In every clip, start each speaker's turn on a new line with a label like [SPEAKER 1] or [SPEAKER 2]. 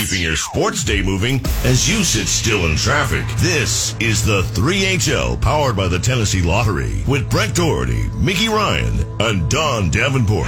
[SPEAKER 1] keeping your sports day moving as you sit still in traffic. This is the 3HL powered by the Tennessee Lottery with Brett Doherty, Mickey Ryan, and Don Davenport.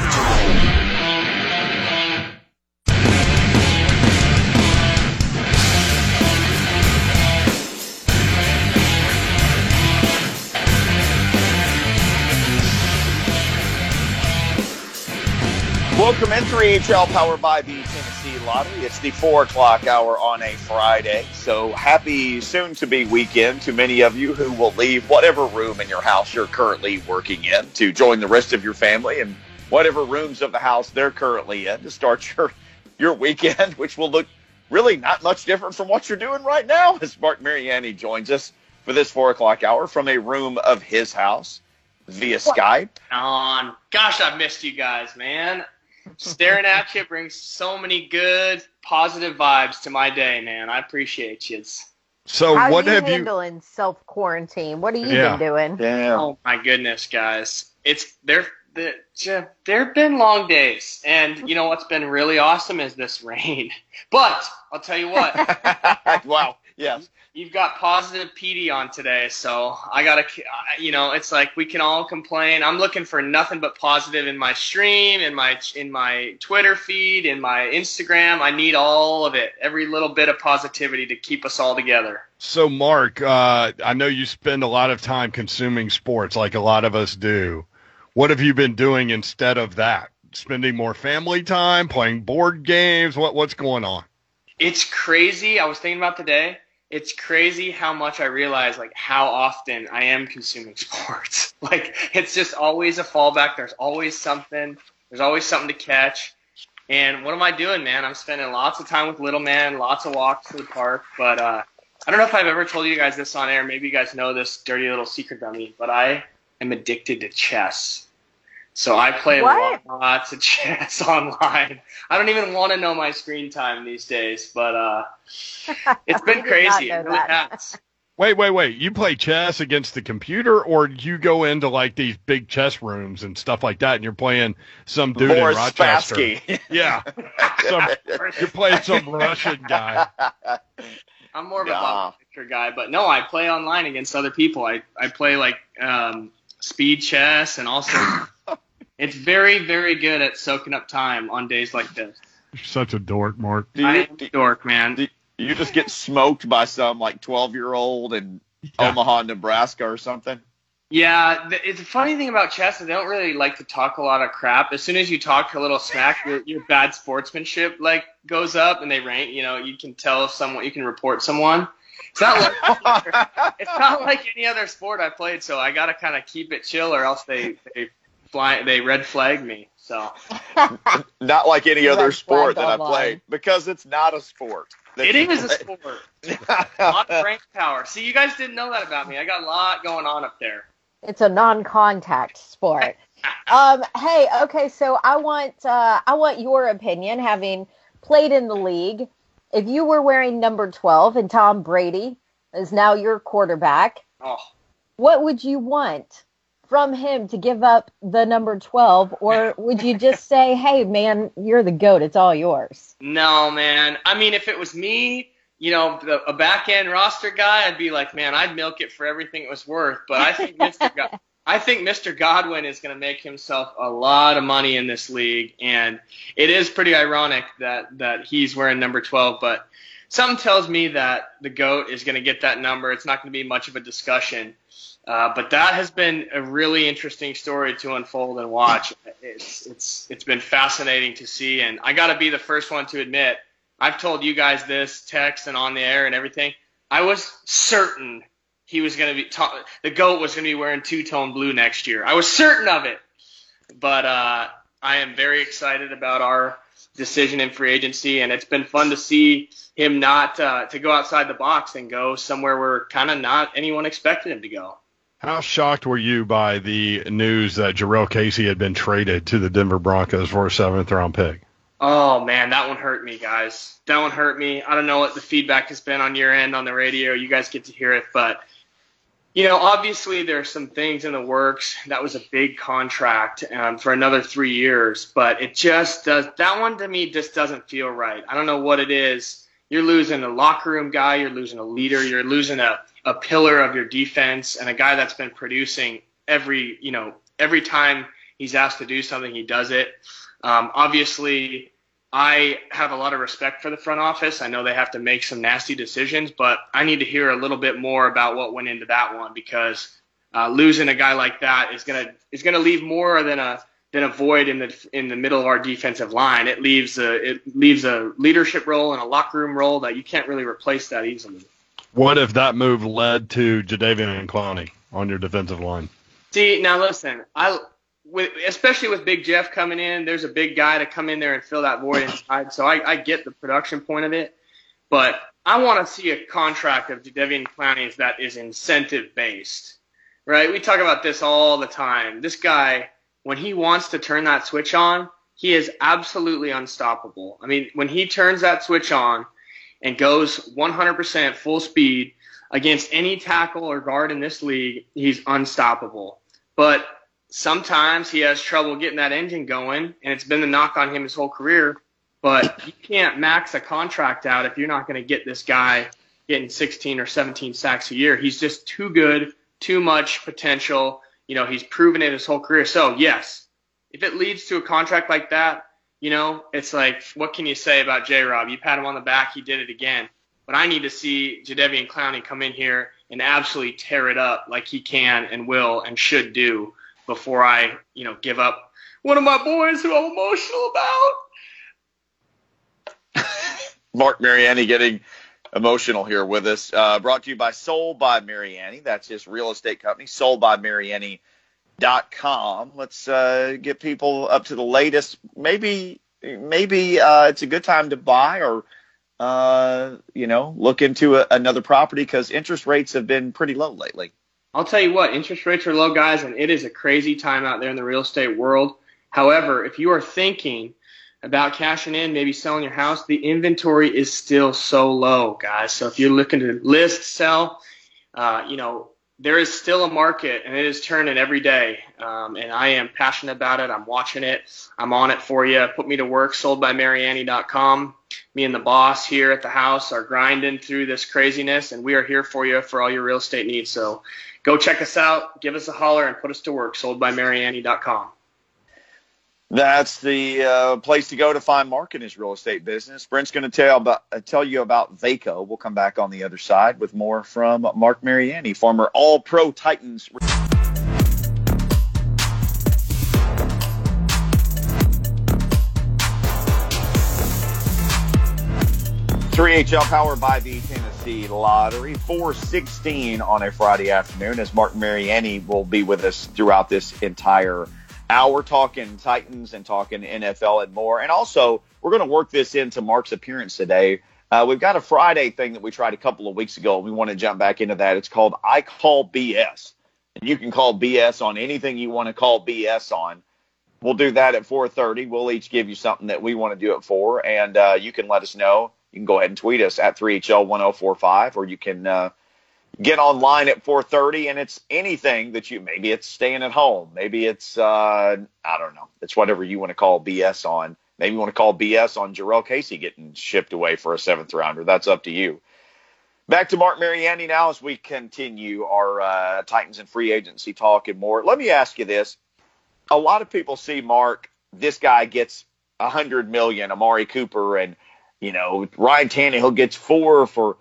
[SPEAKER 2] Welcome in 3HL powered by the Tennessee Lottery. It's the 4 o'clock hour on a Friday. So happy soon-to-be weekend to many of you who will leave whatever room in your house you're currently working in to join the rest of your family and whatever rooms of the house they're currently in to start your weekend, which will look really not much different from what you're doing right now as Mark Mariani joins us for this 4 o'clock hour from a room of his house via Skype.
[SPEAKER 3] Gosh, I've missed you guys, man. Staring at you brings so many good, positive vibes to my day, man. I appreciate you.
[SPEAKER 4] So
[SPEAKER 5] How
[SPEAKER 4] what
[SPEAKER 5] are you
[SPEAKER 4] have
[SPEAKER 5] handling self-quarantine? What have you been doing?
[SPEAKER 2] Yeah.
[SPEAKER 3] Oh, my goodness, guys. There have been long days, and you know what's been really awesome is this rain. But I'll tell you what.
[SPEAKER 2] Wow. Yes.
[SPEAKER 3] You've got positive PD on today, so I got to, it's like we can all complain. I'm looking for nothing but positive in my stream, in my Twitter feed, in my Instagram. I need all of it, every little bit of positivity to keep us all together.
[SPEAKER 4] So, Mark, I know you spend a lot of time consuming sports like a lot of us do. What have you been doing instead of that? Spending more family time, playing board games? What's going on?
[SPEAKER 3] It's crazy. I was thinking about today. It's crazy how much I realize, like, how often I am consuming sports. Like, it's just always a fallback. There's always something. There's always something to catch. And what am I doing, man? I'm spending lots of time with little man, lots of walks to the park. But I don't know if I've ever told you guys this on air. Maybe you guys know this dirty little secret about me. But I am addicted to chess. So I play lots of chess online. I don't even want to know my screen time these days, but it's been crazy. It really has.
[SPEAKER 4] Wait. You play chess against the computer, or do you go into like these big chess rooms and stuff like that, and you're playing some dude
[SPEAKER 2] Boris
[SPEAKER 4] in Rochester?
[SPEAKER 2] Spassky.
[SPEAKER 4] Yeah. You're playing some Russian guy.
[SPEAKER 3] I'm more of a bumper picture guy, but no, I play online against other people. I play like speed chess and also it's very, very good at soaking up time on days like this.
[SPEAKER 4] You're such a dork, Mark.
[SPEAKER 3] I am a dork, man.
[SPEAKER 2] You just get smoked by some like 12-year-old in Omaha, Nebraska or something?
[SPEAKER 3] Yeah, it's a funny thing about chess is they don't really like to talk a lot of crap. As soon as you talk a little smack, your bad sportsmanship like goes up and they rank. You know, you can tell if you can report someone. It's not like any other sport I played, so I gotta kind of keep it chill, or else they red flag me. So
[SPEAKER 2] not like any other sport that I played, because it's not a sport.
[SPEAKER 3] It is a sport. A lot of brain power. See, you guys didn't know that about me. I got a lot going on up there.
[SPEAKER 5] It's a non-contact sport. Hey, okay, so I want your opinion, having played in the league. If you were wearing number 12 and Tom Brady is now your quarterback, what would you want from him to give up the number 12? Or would you just say, hey, man, you're the GOAT, it's all yours?
[SPEAKER 3] No, man. I mean, if it was me, a back-end roster guy, I'd be like, man, I'd milk it for everything it was worth. But I think Mr. Godwin is going to make himself a lot of money in this league. And it is pretty ironic that he's wearing number 12. But something tells me that the GOAT is going to get that number. It's not going to be much of a discussion. But that has been a really interesting story to unfold and watch. It's been fascinating to see. And I got to be the first one to admit, I've told you guys this, text and on the air and everything. I was certain he was going to be the GOAT was going to be wearing two-tone blue next year. I was certain of it. But I am very excited about our decision in free agency, and it's been fun to see him not to go outside the box and go somewhere where kind of not anyone expected him to go.
[SPEAKER 4] How shocked were you by the news that Jurrell Casey had been traded to the Denver Broncos for a 7th-round pick?
[SPEAKER 3] Oh, man, that one hurt me, guys. That one hurt me. I don't know what the feedback has been on your end on the radio. You guys get to hear it. But, obviously there are some things in the works. That was a big contract for another 3 years. But it just does – that one to me just doesn't feel right. I don't know what it is. you're losing a locker room guy, you're losing a leader, you're losing a pillar of your defense, and a guy that's been producing every time he's asked to do something, he does it. Obviously, I have a lot of respect for the front office. I know they have to make some nasty decisions, but I need to hear a little bit more about what went into that one, because losing a guy like that is gonna leave more than a void in the middle of our defensive line. It leaves a leadership role and a locker room role that you can't really replace that easily.
[SPEAKER 4] What if that move led to Jadeveon Clowney on your defensive line?
[SPEAKER 3] See, now listen, especially with Big Jeff coming in, there's a big guy to come in there and fill that void inside. So I get the production point of it, but I want to see a contract of Jadeveon Clowney's that is incentive based, right? We talk about this all the time. This guy, when he wants to turn that switch on, he is absolutely unstoppable. I mean, when he turns that switch on and goes 100% full speed against any tackle or guard in this league, he's unstoppable. But sometimes he has trouble getting that engine going, and it's been the knock on him his whole career. But you can't max a contract out if you're not going to get this guy getting 16 or 17 sacks a year. He's just too good, too much potential. He's proven it his whole career. So, yes, if it leads to a contract like that, it's like, what can you say about J-Rob? You pat him on the back, he did it again. But I need to see Jadeveon Clowney come in here and absolutely tear it up like he can and will and should do before I, give up one of my boys who I'm emotional about.
[SPEAKER 2] Mark Mariani getting emotional here with us. Brought to you by Sold by Mariani. That's his real estate company, soldbymariani.com. Let's get people up to the latest. Maybe it's a good time to buy or look into another property, because interest rates have been pretty low lately.
[SPEAKER 3] I'll tell you what, interest rates are low, guys, and it is a crazy time out there in the real estate world. However, if you are thinking about cashing in, maybe selling your house, the inventory is still so low, guys. So if you're looking to list, sell, there is still a market, and it is turning every day. And I am passionate about it. I'm watching it. I'm on it for you. Put me to work, soldbymariani.com. Me and the boss here at the house are grinding through this craziness, and we are here for you for all your real estate needs. So go check us out, give us a holler, and put us to work, soldbymariani.com.
[SPEAKER 2] That's the place to go to find Mark in his real estate business. Brent's going to tell you about Vaco. We'll come back on the other side with more from Mark Mariani, former All-Pro Titans. 3HL powered by the Tennessee Lottery. 4:16 on a Friday afternoon, as Mark Mariani will be with us throughout this entire hour, talking Titans and talking NFL and more. And also, we're going to work this into Mark's appearance today. We've got a Friday thing that we tried a couple of weeks ago. We want to jump back into that. It's called I Call BS. And you can call BS on anything you want to call BS on. We'll do that at 4:30. We'll each give you something that we want to do it for, and you can let us know. You can go ahead and tweet us at 3HL1045, or you can get online at 4:30, and it's anything that maybe it's staying at home. Maybe it's, I don't know. It's whatever you want to call BS on. Maybe you want to call BS on Jarrell Casey getting shipped away for a 7th rounder. That's up to you. Back to Mark Mariani now as we continue our Titans and free agency talk and more. Let me ask you this. A lot of people see Mark, this guy gets $100 million, Amari Cooper, and, Ryan Tannehill gets 4 for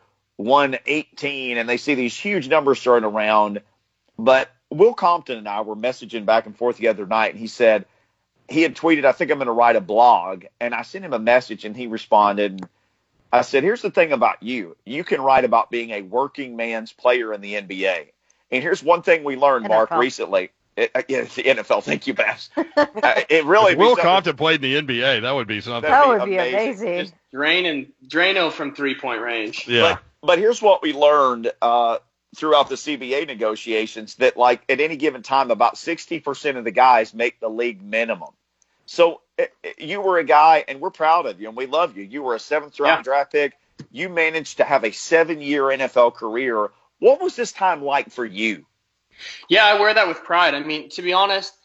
[SPEAKER 2] $118, and they see these huge numbers thrown around. But Will Compton and I were messaging back and forth the other night, and he said he had tweeted, I think I'm going to write a blog. And I sent him a message, and he responded. I said, here's the thing about you. You can write about being a working man's player in the NBA. And here's one thing we learned, Mark, recently. It's the NFL. Thank you, Babs. It really.
[SPEAKER 4] If Will Compton played in the NBA, that would be something.
[SPEAKER 5] That would be amazing.
[SPEAKER 3] Just Drano from 3-point range.
[SPEAKER 4] Yeah.
[SPEAKER 2] But here's what we learned throughout the CBA negotiations, that like at any given time, about 60% of the guys make the league minimum. So you were a guy, and we're proud of you, and we love you. You were a 7th round draft pick. You managed to have a 7-year NFL career. What was this time like for you?
[SPEAKER 3] Yeah, I wear that with pride. I mean, to be honest,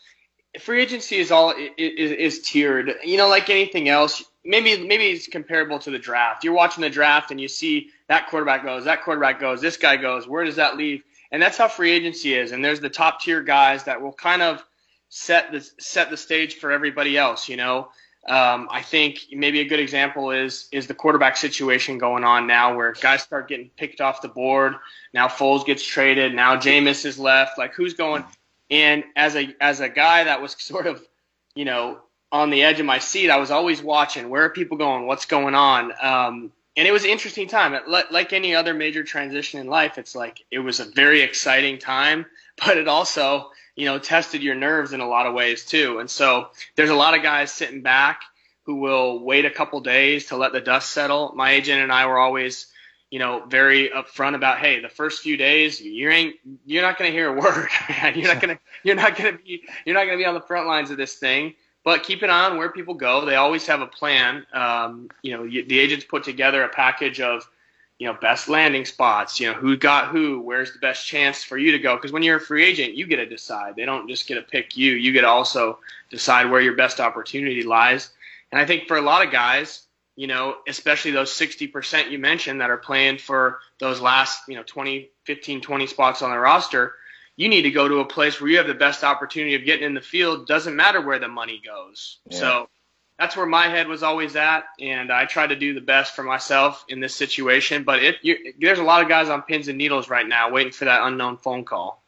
[SPEAKER 3] free agency is tiered. You know, like anything else, maybe it's comparable to the draft. You're watching the draft and you see that quarterback goes, this guy goes. Where does that leave? And that's how free agency is. And there's the top tier guys that will kind of set the stage for everybody else. You know, I think maybe a good example is the quarterback situation going on now, where guys start getting picked off the board. Now Foles gets traded. Now Jameis is left. Like, who's going? And as a guy that was sort of, you know, on the edge of my seat, I was always watching, where are people going? What's going on? And it was an interesting time. Like any other major transition in life, it's like it was a very exciting time, but it also, you know, tested your nerves in a lot of ways too. And so there's a lot of guys sitting back who will wait a couple days to let the dust settle. My agent and I were always, you know, very upfront about, hey, the first few days you're not going to hear a word, man. You're not going to be on the front lines of this thing. But keep an eye on where people go. They always have a plan. You know, the agents put together a package of, you know, best landing spots. You know, who got who, where's the best chance for you to go? Because when you're a free agent, you get to decide. They don't just get to pick you. You get to also decide where your best opportunity lies. And I think for a lot of guys, you know, especially those 60% you mentioned that are playing for those last, you know, 15, 20 spots on the roster, you need to go to a place where you have the best opportunity of getting in the field. Doesn't matter where the money goes. Yeah. So that's where my head was always at, and I try to do the best for myself in this situation. But there's a lot of guys on pins and needles right now waiting for that unknown phone call.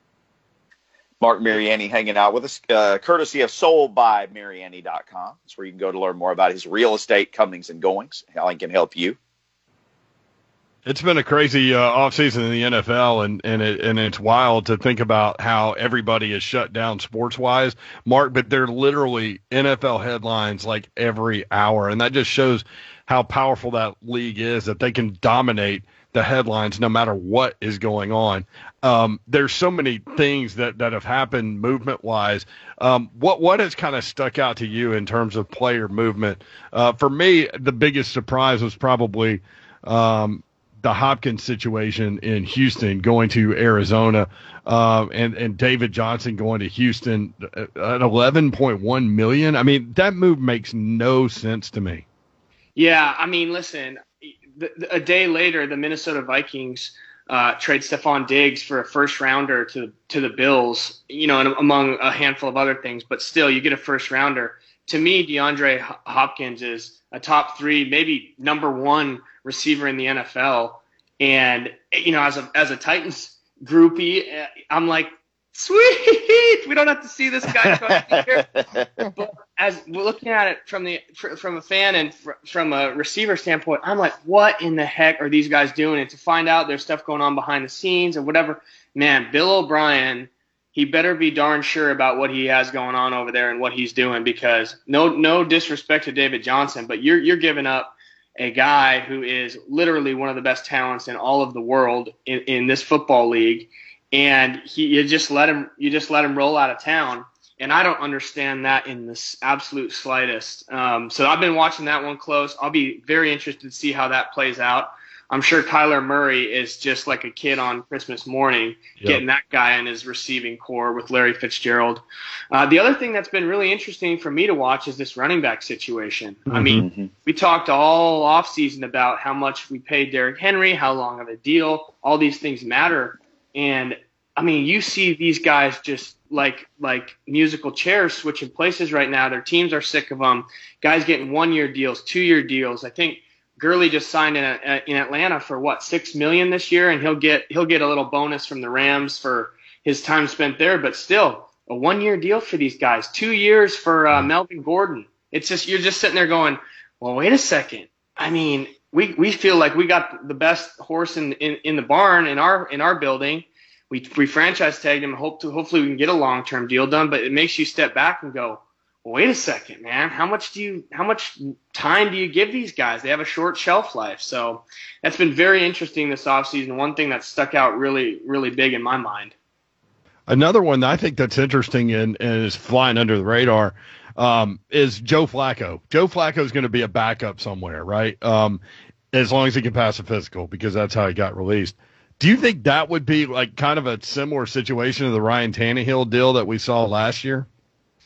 [SPEAKER 2] Mark Mariani hanging out with us, courtesy of soldbymariani.com. That's where you can go to learn more about his real estate comings and goings, how he can help you.
[SPEAKER 4] It's been a crazy offseason in the NFL, and it's wild to think about how everybody is shut down sports-wise, Mark, but they're literally NFL headlines like every hour, and that just shows how powerful that league is, that they can dominate the headlines no matter what is going on. There's so many things that have happened movement-wise. What has kind of stuck out to you in terms of player movement? For me, the biggest surprise was probably the Hopkins situation in Houston going to Arizona, and David Johnson going to Houston at $11.1 million. I mean, that move makes no sense to me.
[SPEAKER 3] Yeah, I mean, listen, a day later, the Minnesota Vikings trade Stephon Diggs for a first rounder to the Bills, you know, and among a handful of other things, but still you get a first rounder. To me, DeAndre Hopkins is a top 3, maybe number 1 receiver in the NFL. And, you know, as a Titans groupie, I'm like, sweet, we don't have to see this guy here. But as we're looking at it from a fan and from a receiver standpoint, I'm like, what in the heck are these guys doing? And to find out there's stuff going on behind the scenes or whatever, man, Bill O'Brien, he better be darn sure about what he has going on over there and what he's doing, because no disrespect to David Johnson, but you're giving up a guy who is literally one of the best talents in all of the world in this football league, and you just let him roll out of town. And I don't understand that in the absolute slightest. So I've been watching that one close. I'll be very interested to see how that plays out. I'm sure Kyler Murray is just like a kid on Christmas morning, getting that guy in his receiving core with Larry Fitzgerald. The other thing that's been really interesting for me to watch is this running back situation. Mm-hmm. I mean, we talked all offseason about how much we paid Derrick Henry, how long of a deal, all these things matter. And, I mean, you see these guys just like musical chairs switching places right now. Their teams are sick of them. Guys getting 1-year deals, 2-year deals. I think Gurley just signed in Atlanta for $6 million this year, and he'll get a little bonus from the Rams for his time spent there. But still, a 1-year deal for these guys, 2 years for Melvin Gordon. It's just, you're just sitting there going, well, wait a second. I mean, we feel like we got the best horse in the barn in our building. We franchise tagged him. Hopefully we can get a long-term deal done. But it makes you step back and go, well, wait a second, man. How much time do you give these guys? They have a short shelf life. So that's been very interesting this offseason. One thing that stuck out really, really big in my mind.
[SPEAKER 4] Another one that I think that's interesting and is flying under the radar is Joe Flacco. Joe Flacco is going to be a backup somewhere, right? As long as he can pass a physical, because that's how he got released. Do you think that would be like kind of a similar situation to the Ryan Tannehill deal that we saw last year?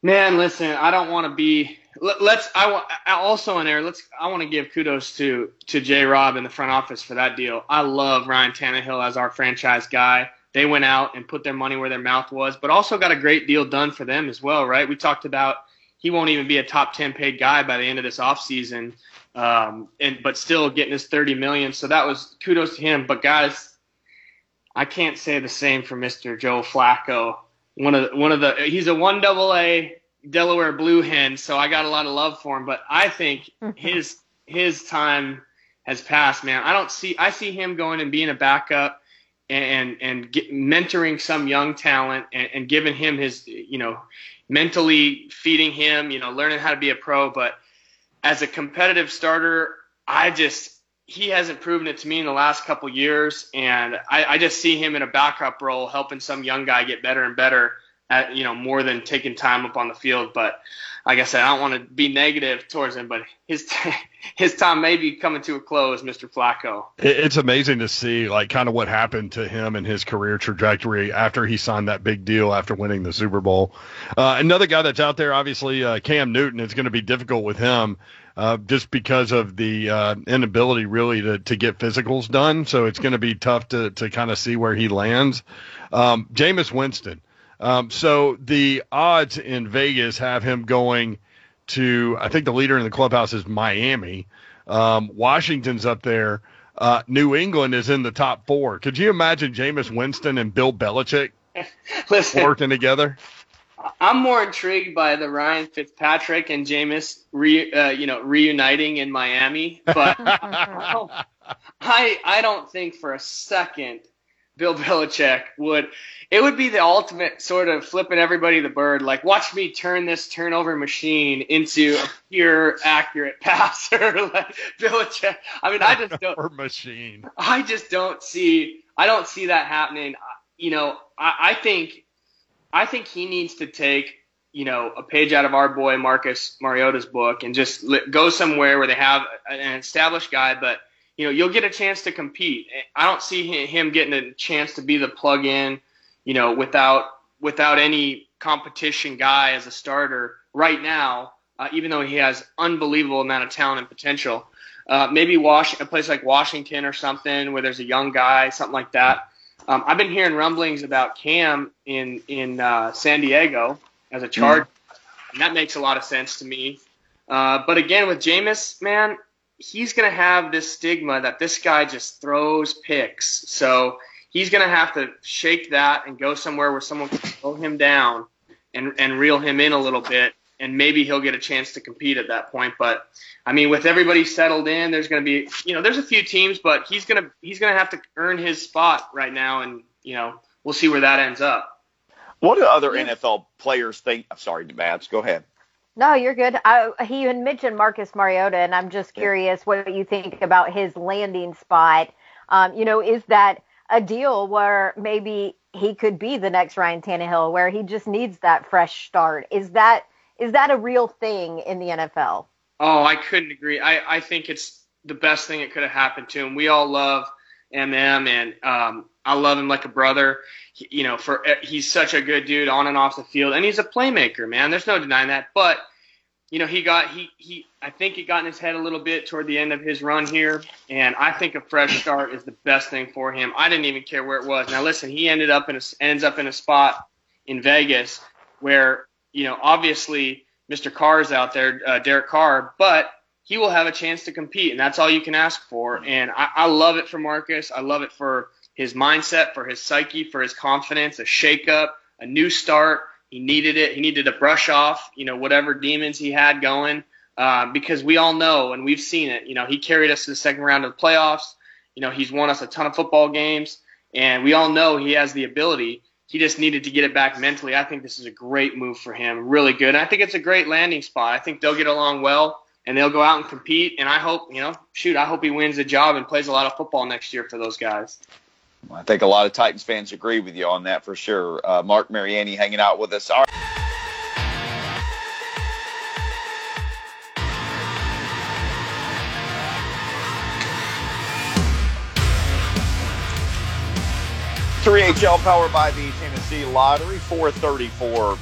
[SPEAKER 3] Man, listen, I don't want to be. I want to give kudos to J. Rob in the front office for that deal. I love Ryan Tannehill as our franchise guy. They went out and put their money where their mouth was, but also got a great deal done for them as well, right? We talked about he won't even be a top 10 paid guy by the end of this offseason, but still getting his $30 million. So that was kudos to him. But guys, I can't say the same for Mr. Joe Flacco. He's a 1AA Delaware Blue Hen, so I got a lot of love for him. But I think his time has passed, man. I see him going and being a backup and mentoring some young talent and giving him his, mentally feeding him, learning how to be a pro. But as a competitive starter, he hasn't proven it to me in the last couple years, and I just see him in a backup role helping some young guy get better and better at, more than taking time up on the field. But like I said, I don't want to be negative towards him, but his time may be coming to a close, Mr. Flacco.
[SPEAKER 4] It's amazing to see kind of what happened to him and his career trajectory after he signed that big deal after winning the Super Bowl. Another guy that's out there, obviously, Cam Newton. It's going to be difficult with him. Just because of the inability really to get physicals done. So it's going to be tough to kind of see where he lands. Jameis Winston. So the odds in Vegas have him going to, I think the leader in the clubhouse is Miami. Washington's up there. New England is in the top 4. Could you imagine Jameis Winston and Bill Belichick working together?
[SPEAKER 3] I'm more intrigued by the Ryan Fitzpatrick and Jameis reuniting in Miami, but I don't think for a second Bill Belichick would. It would be the ultimate sort of flipping everybody the bird, like watch me turn this turnover machine into a pure accurate passer. Like Belichick. I mean, I just don't.
[SPEAKER 4] Machine.
[SPEAKER 3] I just don't see. I don't see that happening. I think he needs to take, a page out of our boy Marcus Mariota's book and just go somewhere where they have an established guy, but, you'll get a chance to compete. I don't see him getting a chance to be the plug-in, without any competition guy as a starter right now, even though he has unbelievable amount of talent and potential. Maybe a place like Washington or something where there's a young guy, something like that. I've been hearing rumblings about Cam in San Diego as a Charger, and that makes a lot of sense to me. But again, with Jameis, man, he's going to have this stigma that this guy just throws picks. So he's going to have to shake that and go somewhere where someone can slow him down and reel him in a little bit, and maybe he'll get a chance to compete at that point. But I mean, with everybody settled in, there's going to be, there's a few teams, but he's going to have to earn his spot right now, and we'll see where that ends up.
[SPEAKER 2] What do other NFL players think? I'm sorry, Babs, go ahead.
[SPEAKER 5] No, you're good. He had mentioned Marcus Mariota, and I'm just curious what you think about his landing spot. Is that a deal where maybe he could be the next Ryan Tannehill, where he just needs that fresh start? Is that a real thing in the NFL?
[SPEAKER 3] Oh, I couldn't agree. I think it's the best thing that could have happened to him. We all love MM, and I love him like a brother. He's such a good dude on and off the field, and he's a playmaker, man. There's no denying that. But I think it got in his head a little bit toward the end of his run here, and I think a fresh start is the best thing for him. I didn't even care where it was. Now listen, he ends up in a spot in Vegas where obviously Mr. Carr is out there, Derek Carr, but he will have a chance to compete, and that's all you can ask for. And I love it for Marcus. I love it for his mindset, for his psyche, for his confidence, a shakeup, a new start. He needed it. He needed to brush off, whatever demons he had going, because we all know, and we've seen it, he carried us to the second round of the playoffs. He's won us a ton of football games, and we all know he has the ability. He just needed to get it back mentally. I think this is a great move for him, really good. And I think it's a great landing spot. I think they'll get along well, and they'll go out and compete. And I hope, I hope he wins a job and plays a lot of football next year for those guys.
[SPEAKER 2] I think a lot of Titans fans agree with you on that for sure. Mark Mariani hanging out with us. All right. HL powered by the Tennessee Lottery, 4:34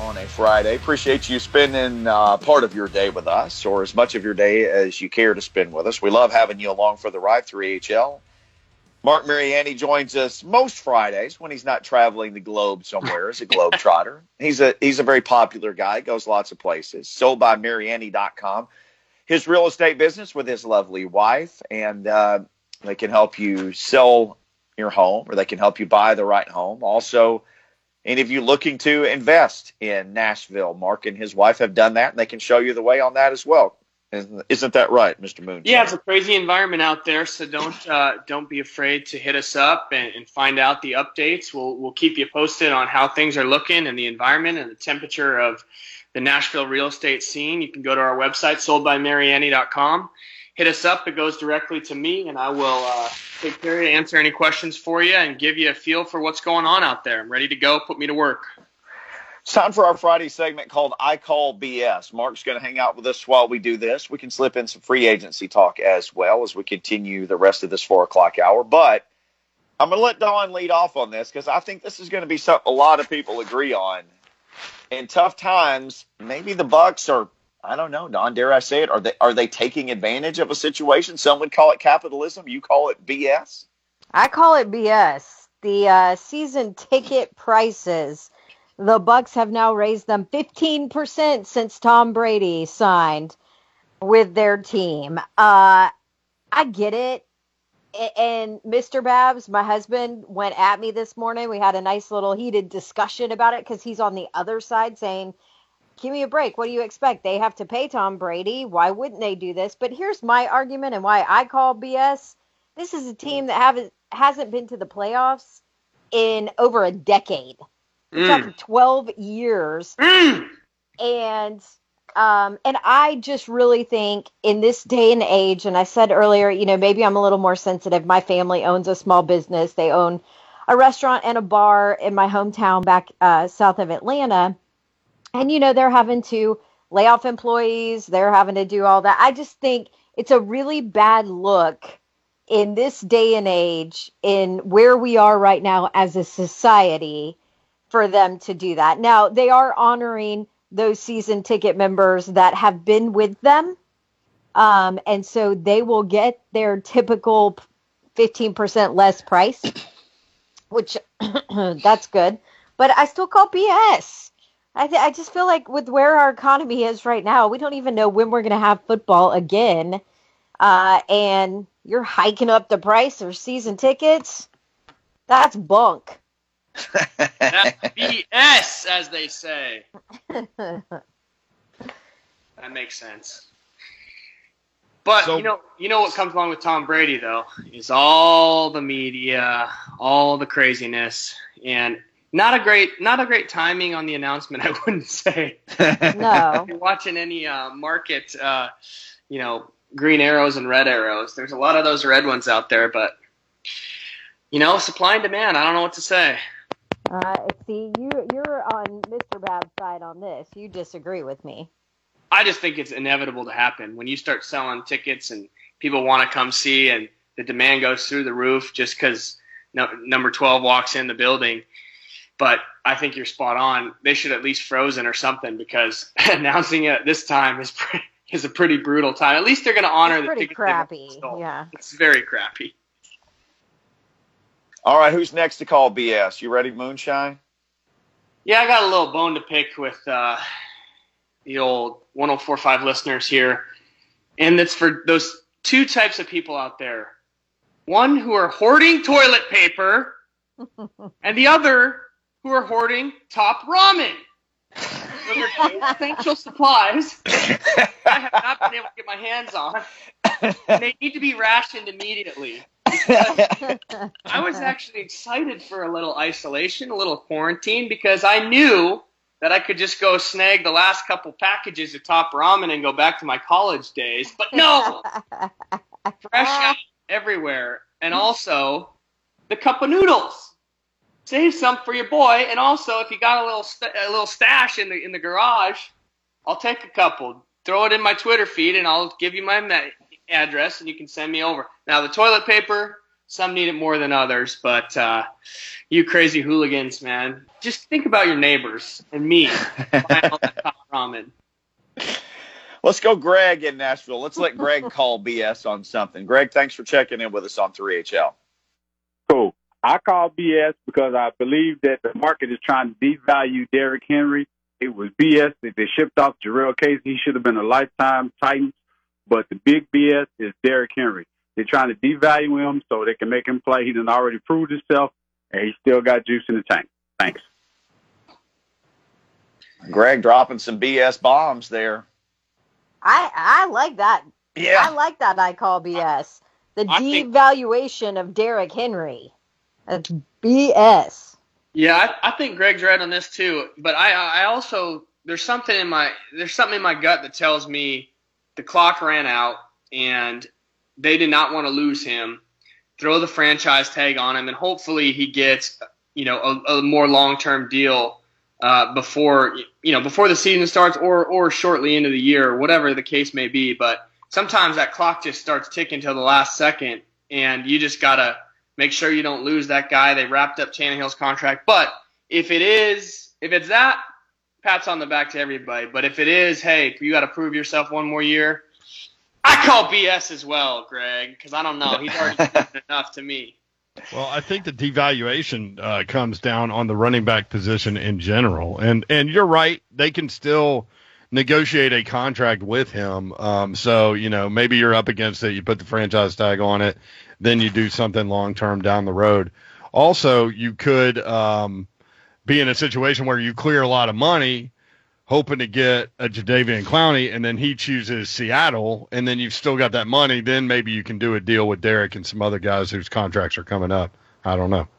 [SPEAKER 2] on a Friday. Appreciate you spending part of your day with us, or as much of your day as you care to spend with us. We love having you along for the ride, 3HL. Mark Mariani joins us most Fridays when he's not traveling the globe somewhere as a globetrotter. He's a very popular guy, goes lots of places. SoldByMariani.com. His real estate business with his lovely wife, and they can help you sell your home, or they can help you buy the right home. Also, any of you looking to invest in Nashville, Mark and his wife have done that, and they can show you the way on that as well. Isn't that right, Mr. Moon?
[SPEAKER 3] Yeah, it's a crazy environment out there, so don't be afraid to hit us up and find out the updates. We'll keep you posted on how things are looking and the environment and the temperature of the Nashville real estate scene. You can go to our website, soldbymariani.com. Hit us up. It goes directly to me, and I will take care of you, answer any questions for you, and give you a feel for what's going on out there. I'm ready to go. Put me to work.
[SPEAKER 2] It's time for our Friday segment called I Call BS. Mark's going to hang out with us while we do this. We can slip in some free agency talk as well as we continue the rest of this 4 o'clock hour. But I'm going to let Don lead off on this because I think this is going to be something a lot of people agree on. In tough times, maybe the Bucks are, I don't know, Don, dare I say it, are they taking advantage of a situation? Some would call it capitalism. You call it BS?
[SPEAKER 5] I call it BS. The season ticket prices, the Bucks have now raised them 15% since Tom Brady signed with their team. I get it. And Mr. Babs, my husband, went at me this morning. We had a nice little heated discussion about it because he's on the other side saying, give me a break. What do you expect? They have to pay Tom Brady. Why wouldn't they do this? But here's my argument and why I call BS. This is a team that hasn't been to the playoffs in over a decade. We're talking 12 years. And I just really think in this day and age, and I said earlier, maybe I'm a little more sensitive. My family owns a small business. They own a restaurant and a bar in my hometown back south of Atlanta. And, they're having to lay off employees. They're having to do all that. I just think it's a really bad look in this day and age in where we are right now as a society for them to do that. Now, they are honoring those season ticket members that have been with them. And so they will get their typical 15% less price, which that's good. But I still call BS. I just feel like with where our economy is right now, we don't even know when we're going to have football again. And you're hiking up the price of season tickets. That's bunk.
[SPEAKER 3] That's BS, as they say. That makes sense. But you know what comes along with Tom Brady though is all the media, all the craziness, and not a great timing on the announcement. I wouldn't say.
[SPEAKER 5] No.
[SPEAKER 3] If you're watching any market, green arrows and red arrows. There's a lot of those red ones out there, but supply and demand. I don't know what to say.
[SPEAKER 5] See, you're on Mr. Bab's side on this. You disagree with me.
[SPEAKER 3] I just think it's inevitable to happen. When you start selling tickets and people want to come see and the demand goes through the roof just because number 12 walks in the building. But I think you're spot on. They should at least frozen or something because announcing it this time is a pretty brutal time. At least they're going to honor the tickets. Pretty
[SPEAKER 5] crappy, yeah.
[SPEAKER 3] It's very crappy.
[SPEAKER 2] All right, who's next to call BS? You ready, Moonshine?
[SPEAKER 3] Yeah, I got a little bone to pick with the old 104.5 listeners here. And it's for those two types of people out there. One who are hoarding toilet paper and the other who are hoarding Top Ramen. Those are two essential supplies I have not been able to get my hands on. And they need to be rationed immediately. I was actually excited for a little isolation, a little quarantine, because I knew that I could just go snag the last couple packages of Top Ramen and go back to my college days. But no! Fresh out everywhere. And also, the cup of noodles. Save some for your boy. And also, if you got a little stash in the garage, I'll take a couple. Throw it in my Twitter feed, and I'll give you my address, and you can send me over. Now, the toilet paper, Some need it more than others, but you crazy hooligans, man, just think about your neighbors and me buying all that hot ramen.
[SPEAKER 2] Let's go Greg in Nashville. Let's let Greg call BS on something. Greg, thanks for checking in with us on 3HL.
[SPEAKER 6] Cool. I call BS because I believe that the market is trying to devalue Derrick Henry. It was BS that they shipped off Jurrell Casey. He should have been a lifetime Titan. But the big BS is Derrick Henry. They're trying to devalue him so they can make him play. He done already proved himself, and he still got juice in the tank. Thanks.
[SPEAKER 2] Greg dropping some BS bombs there.
[SPEAKER 5] I like that.
[SPEAKER 2] Yeah.
[SPEAKER 5] I like that I call BS. The devaluation of Derrick Henry. That's BS.
[SPEAKER 3] Yeah, I think Greg's right on this too. But I also there's something in my gut that tells me the clock ran out and they did not want to lose him. Throw the franchise tag on him, and hopefully he gets a more long-term deal before the season starts or shortly into the year, whatever the case may be. But sometimes that clock just starts ticking till the last second, and you just gotta make sure you don't lose that guy. They wrapped up Tannehill's contract, but if it's that, pats on the back to everybody. But if it is, hey, you got to prove yourself one more year, I call BS as well, Greg, because I don't know. He's already proven enough to me.
[SPEAKER 4] Well, I think the devaluation comes down on the running back position in general. And you're right. They can still negotiate a contract with him. So, maybe you're up against it. You put the franchise tag on it. Then you do something long-term down the road. Also, you could be in a situation where you clear a lot of money hoping to get a Jadeveon Clowney, and then he chooses Seattle, and then you've still got that money. Then maybe you can do a deal with Derrick and some other guys whose contracts are coming up. I don't know.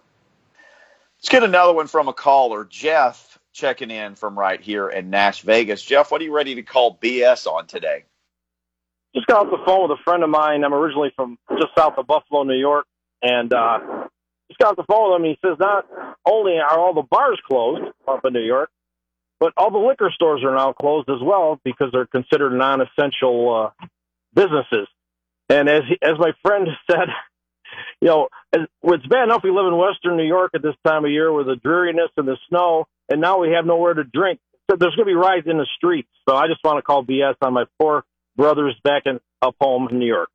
[SPEAKER 2] Let's get another one from a caller. Jeff checking in from right here in Nash Vegas. Jeff, what are you ready to call BS on today?
[SPEAKER 7] Just got off the phone with a friend of mine. I'm originally from just south of Buffalo, New York, and just got off the phone with him. He says not only are all the bars closed up in New York, but all the liquor stores are now closed as well because they're considered non-essential businesses. And as my friend said, it's bad enough we live in Western New York at this time of year with the dreariness and the snow, and now we have nowhere to drink. So there's going to be riots in the streets. So I just want to call BS on my poor brothers back up home in New York.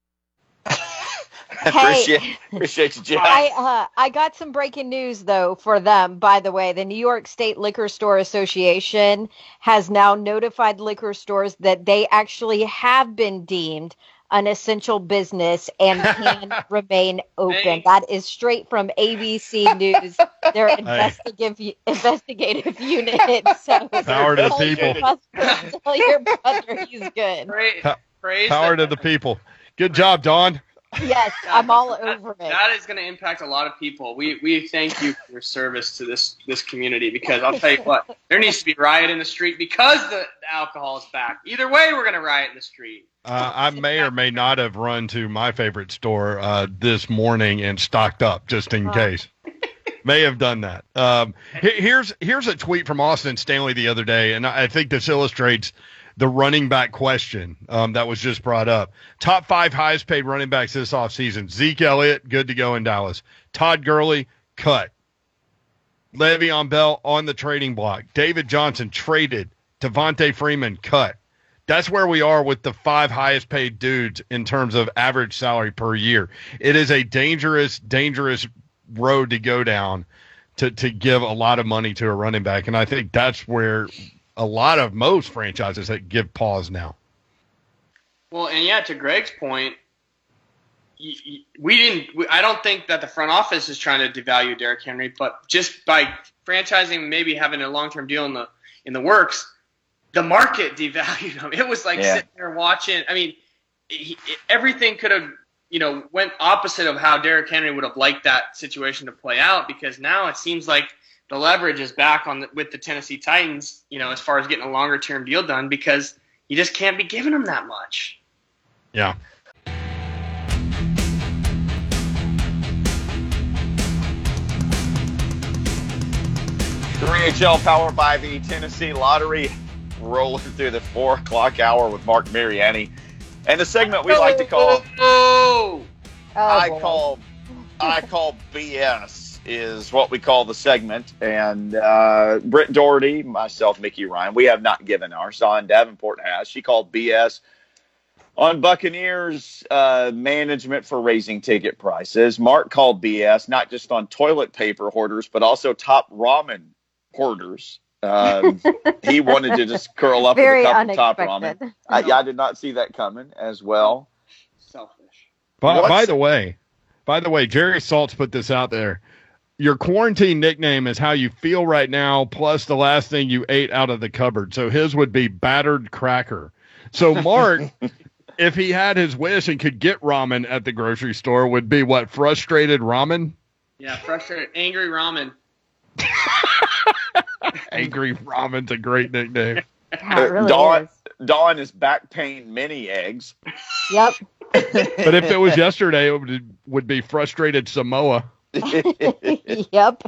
[SPEAKER 5] Hey,
[SPEAKER 2] appreciate you, Jeff.
[SPEAKER 5] I got some breaking news, though, for them, by the way. The New York State Liquor Store Association has now notified liquor stores that they actually have been deemed an essential business and can remain open. That is straight from ABC News, their investigative unit. So
[SPEAKER 4] power to the people.
[SPEAKER 5] Tell your brother he's good.
[SPEAKER 4] Power to the people. Good job, Dawn.
[SPEAKER 5] Yes, I'm all over it.
[SPEAKER 3] That is going to impact a lot of people. We thank you for your service to this community, because I'll tell you what, there needs to be riot in the street because the alcohol is back. Either way, we're going to riot in the street.
[SPEAKER 4] I may or may not have run to my favorite store this morning and stocked up just in case. May have done that. Here's a tweet from Austin Stanley the other day, and I think this illustrates the running back question that was just brought up. Top 5 highest paid running backs this offseason. Zeke Elliott, good to go in Dallas. Todd Gurley, cut. Le'Veon Bell on the trading block. David Johnson, traded. Devontae Freeman, cut. That's where we are with the 5 highest paid dudes in terms of average salary per year. It is a dangerous, dangerous road to go down to give a lot of money to a running back. And I think that's where most franchises that give pause now.
[SPEAKER 3] Well, and yeah, to Greg's point, I don't think that the front office is trying to devalue Derrick Henry, but just by franchising, maybe having a long-term deal in the works, the market devalued him. It was like sitting there watching. I mean, everything could have, went opposite of how Derrick Henry would have liked that situation to play out, because now it seems like the leverage is back with the Tennessee Titans, as far as getting a longer-term deal done, because you just can't be giving them that much.
[SPEAKER 4] Yeah.
[SPEAKER 2] HL powered by the Tennessee Lottery, rolling through the 4 o'clock hour with Mark Mariani. And the segment we like to call, I call I call BS is what we call the segment. And Britt Doherty, myself, Mickey Ryan, we have not given ours. Dawn Davenport has. She called BS on Buccaneers management for raising ticket prices. Mark called BS not just on toilet paper hoarders, but also top ramen hoarders. He wanted to just curl up
[SPEAKER 5] Very
[SPEAKER 2] with a cup of top
[SPEAKER 5] unexpected.
[SPEAKER 2] ramen. I did not see that coming as well.
[SPEAKER 3] Selfish.
[SPEAKER 4] By the way, Jerry Saltz put this out there. Your quarantine nickname is how you feel right now, plus the last thing you ate out of the cupboard. So his would be battered cracker. So Mark, if he had his wish and could get ramen at the grocery store, would be what? Frustrated ramen?
[SPEAKER 3] Yeah, frustrated. Angry ramen.
[SPEAKER 4] Angry ramen's a great nickname.
[SPEAKER 5] Yeah, it really is.
[SPEAKER 2] Dawn is back pain mini eggs.
[SPEAKER 5] Yep.
[SPEAKER 4] But if it was yesterday, it would be frustrated Samoa.
[SPEAKER 5] Yep.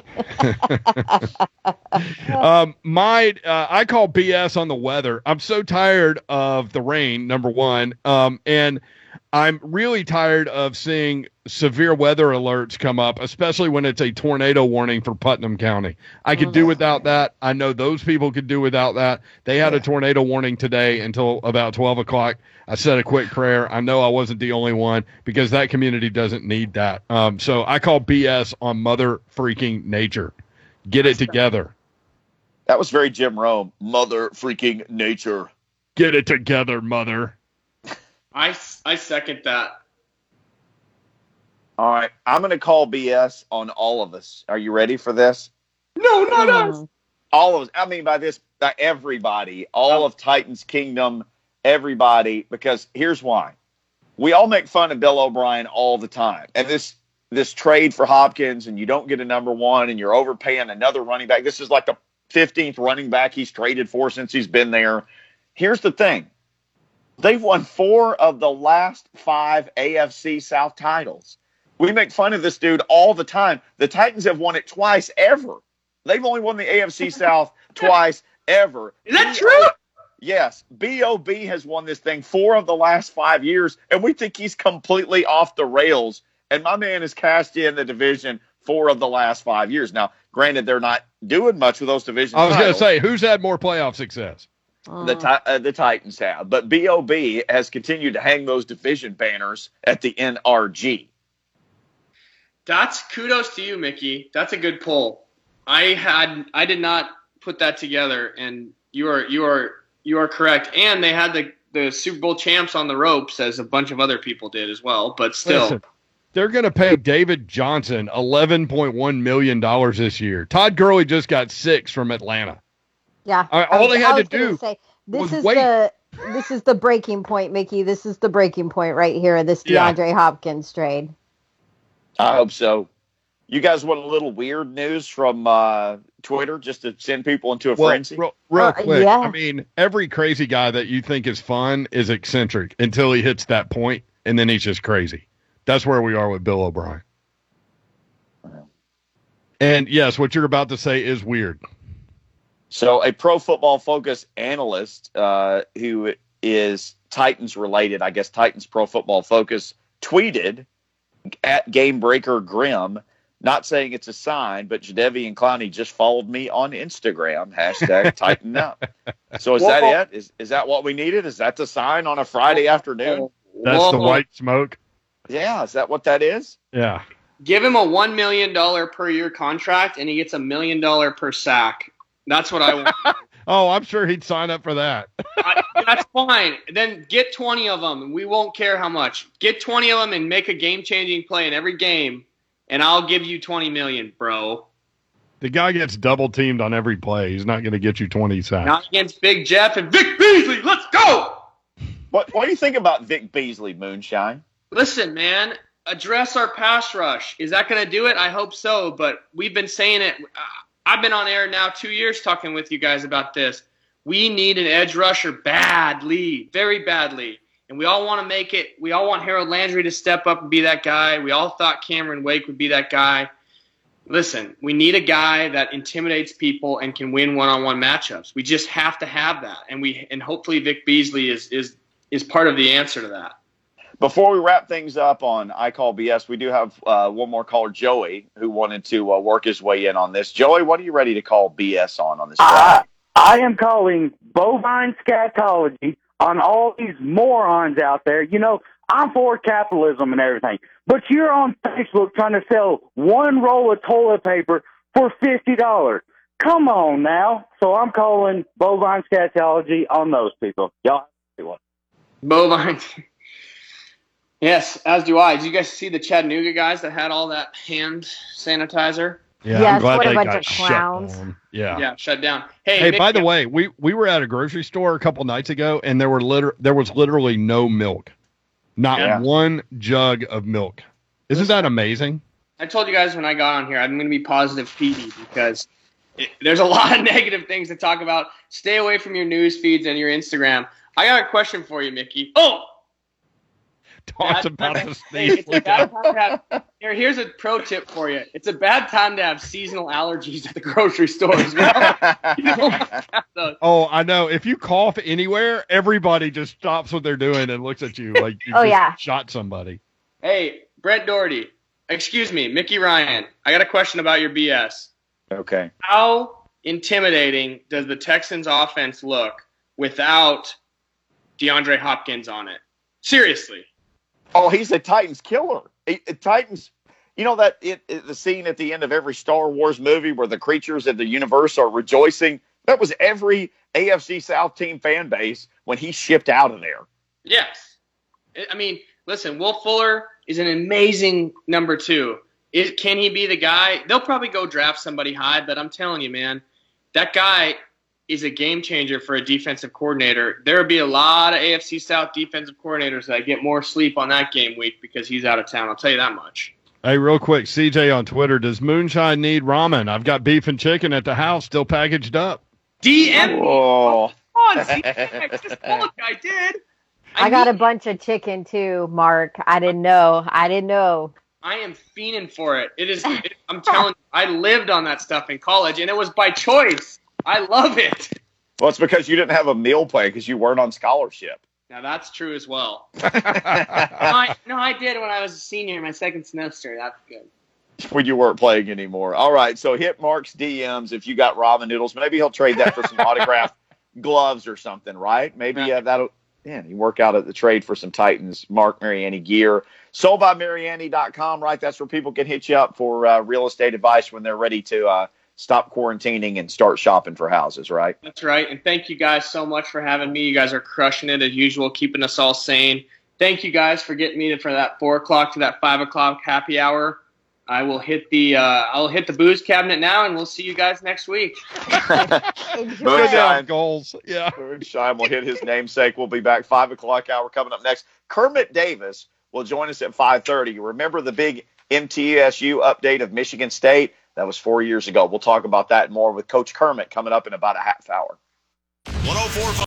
[SPEAKER 4] I call BS on the weather. I'm so tired of the rain, number one. And I'm really tired of seeing severe weather alerts come up, especially when it's a tornado warning for Putnam County. I could do without that. I know those people could do without that. They had a tornado warning today until about 12 o'clock. I said a quick prayer. I know I wasn't the only one because that community doesn't need that. So I call BS on mother freaking nature. Get it together.
[SPEAKER 2] That was very Jim Rome. Mother freaking nature.
[SPEAKER 4] Get it together, mother.
[SPEAKER 3] I second that.
[SPEAKER 2] All right. I'm going to call BS on all of us. Are you ready for this?
[SPEAKER 3] No, not us.
[SPEAKER 2] All of us. I mean by this, everybody. All of Titans Kingdom, everybody. Because here's why. We all make fun of Bill O'Brien all the time. And this trade for Hopkins, and you don't get a number one, and you're overpaying another running back. This is like the 15th running back he's traded for since he's been there. Here's the thing. They've won 4 of the last 5 AFC South titles. We make fun of this dude all the time. The Titans have won it twice ever. They've only won the AFC South twice ever.
[SPEAKER 3] Is that true?
[SPEAKER 2] Yes. B.O.B. has won this thing 4 of the last 5 years, and we think he's completely off the rails. And my man has cashed in the division 4 of the last 5 years. Now, granted, they're not doing much with those division
[SPEAKER 4] I was going to
[SPEAKER 2] titles.
[SPEAKER 4] say, who's had more playoff success?
[SPEAKER 2] The Titans have. But B.O.B. has continued to hang those division banners at the NRG.
[SPEAKER 3] That's kudos to you, Mickey. That's a good poll. I did not put that together, and you are correct. And they had the Super Bowl champs on the ropes, as a bunch of other people did as well. But still,
[SPEAKER 4] listen, they're going to pay David Johnson $11.1 million this year. Todd Gurley just got 6 from Atlanta.
[SPEAKER 5] Yeah.
[SPEAKER 4] All they had to do
[SPEAKER 5] this
[SPEAKER 4] was
[SPEAKER 5] is
[SPEAKER 4] wait.
[SPEAKER 5] This is the breaking point, Mickey. This is the breaking point right here. This DeAndre Hopkins trade.
[SPEAKER 2] I hope so. You guys want a little weird news from Twitter just to send people into a frenzy?
[SPEAKER 4] Real quick.
[SPEAKER 5] Yeah.
[SPEAKER 4] I mean, every crazy guy that you think is fun is eccentric until he hits that point, and then he's just crazy. That's where we are with Bill O'Brien. And yes, what you're about to say is weird.
[SPEAKER 2] So a Pro Football Focus analyst who is Titans related, I guess Titans Pro Football Focus, tweeted at Game Breaker Grim, not saying it's a sign, but Jadeveon Clowney just followed me on Instagram, # Tighten Up. So is that it? Is that what we needed? Is that the sign on a Friday afternoon?
[SPEAKER 4] That's the white smoke.
[SPEAKER 2] Yeah, is that what that is?
[SPEAKER 4] Yeah.
[SPEAKER 3] give him a $1 million per year contract, and he gets $1 million per sack. That's what I want.
[SPEAKER 4] Oh, I'm sure he'd sign up for that.
[SPEAKER 3] That's fine. Then get 20 of them, and we won't care how much. Get 20 of them and make a game-changing play in every game, and I'll give you $20 million, bro.
[SPEAKER 4] The guy gets double-teamed on every play. He's not going to get you 20 sacks.
[SPEAKER 3] Not against Big Jeff and Vic Beasley. Let's go!
[SPEAKER 2] What do you think about Vic Beasley, Moonshine?
[SPEAKER 3] Listen, man, address our pass rush. Is that going to do it? I hope so, but we've been saying it. I've been on air now 2 years talking with you guys about this. We need an edge rusher badly, very badly. And we all want to make it. We all want Harold Landry to step up and be that guy. We all thought Cameron Wake would be that guy. Listen, we need a guy that intimidates people and can win one-on-one matchups. We just have to have that. And hopefully Vic Beasley is part of the answer to that.
[SPEAKER 2] Before we wrap things up on I Call BS, we do have one more caller, Joey, who wanted to work his way in on this. Joey, what are you ready to call BS on this Friday?
[SPEAKER 8] I am calling bovine scatology on all these morons out there. You know, I'm for capitalism and everything, but you're on Facebook trying to sell one roll of toilet paper for $50. Come on now. So I'm calling bovine scatology on those people. Y'all see what?
[SPEAKER 3] Bovine. Yes, as do I. Did you guys see the Chattanooga guys that had all that hand sanitizer?
[SPEAKER 4] Yeah,
[SPEAKER 5] Yes,
[SPEAKER 4] I'm glad
[SPEAKER 5] what a
[SPEAKER 4] they
[SPEAKER 5] bunch
[SPEAKER 4] got
[SPEAKER 5] of
[SPEAKER 4] shut
[SPEAKER 5] clowns.
[SPEAKER 4] down. Yeah.
[SPEAKER 3] Yeah, shut down.
[SPEAKER 4] Hey,
[SPEAKER 3] Mick,
[SPEAKER 4] by the way, we were at a grocery store a couple nights ago, and there was literally no milk, not one jug of milk. Isn't that amazing?
[SPEAKER 3] I told you guys when I got on here, I'm going to be positive Petey because there's a lot of negative things to talk about. Stay away from your news feeds and your Instagram. I got a question for you, Mickey. Oh!
[SPEAKER 4] Talked about to sneeze.
[SPEAKER 3] Here's a pro tip for you. It's a bad time to have seasonal allergies at the grocery store as well.
[SPEAKER 4] Oh, I know. If you cough anywhere, everybody just stops what they're doing and looks at you like you shot somebody.
[SPEAKER 3] Hey, Brett Doherty. Excuse me, Mickey Ryan. I got a question about your BS.
[SPEAKER 2] Okay.
[SPEAKER 3] How intimidating does the Texans offense look without DeAndre Hopkins on it? Seriously.
[SPEAKER 2] Oh, he's a Titans killer. Titans, you know the scene at the end of every Star Wars movie where the creatures of the universe are rejoicing? That was every AFC South team fan base when he shipped out of there.
[SPEAKER 3] Yes. I mean, listen, Will Fuller is an amazing number 2. Can he be the guy? They'll probably go draft somebody high, but I'm telling you, man, that guy is a game changer for a defensive coordinator. There would be a lot of AFC South defensive coordinators that get more sleep on that game week because he's out of town. I'll tell you that much.
[SPEAKER 4] Hey, real quick, CJ on Twitter, does Moonshine need ramen? I've got beef and chicken at the house still packaged up.
[SPEAKER 3] DM me.
[SPEAKER 2] Oh.
[SPEAKER 3] Come on, CJ. Just told you I did.
[SPEAKER 5] I got a bunch of chicken too, Mark. I didn't know.
[SPEAKER 3] I am fiending for it. I'm telling you, I lived on that stuff in college, and it was by choice. I love it.
[SPEAKER 2] Well, it's because you didn't have a meal plan because you weren't on scholarship.
[SPEAKER 3] Now, that's true as well. I did when I was a senior in my second semester. That's good.
[SPEAKER 2] When you weren't playing anymore. All right, so hit Mark's DMs if you got ramen noodles. Maybe he'll trade that for some autographed gloves or something, right? Maybe that'll – you work out at the trade for some Titans, Mark Mariani gear. SoldByMariani.com, right? That's where people can hit you up for real estate advice when they're ready to stop quarantining and start shopping for houses, right?
[SPEAKER 3] That's right. And thank you guys so much for having me. You guys are crushing it as usual, keeping us all sane. Thank you guys for getting me for that 4 o'clock to that 5 o'clock happy hour. I will hit the booze cabinet now, and we'll see you guys next week.
[SPEAKER 2] Moonshine
[SPEAKER 4] goals. Yeah.
[SPEAKER 2] Moonshine will hit his namesake. We'll be back 5 o'clock hour coming up next. Kermit Davis will join us at 5:30. Remember the big MTSU update of Michigan State? That was 4 years ago. We'll talk about that and more with Coach Kermit coming up in about a half hour.
[SPEAKER 1] 104.5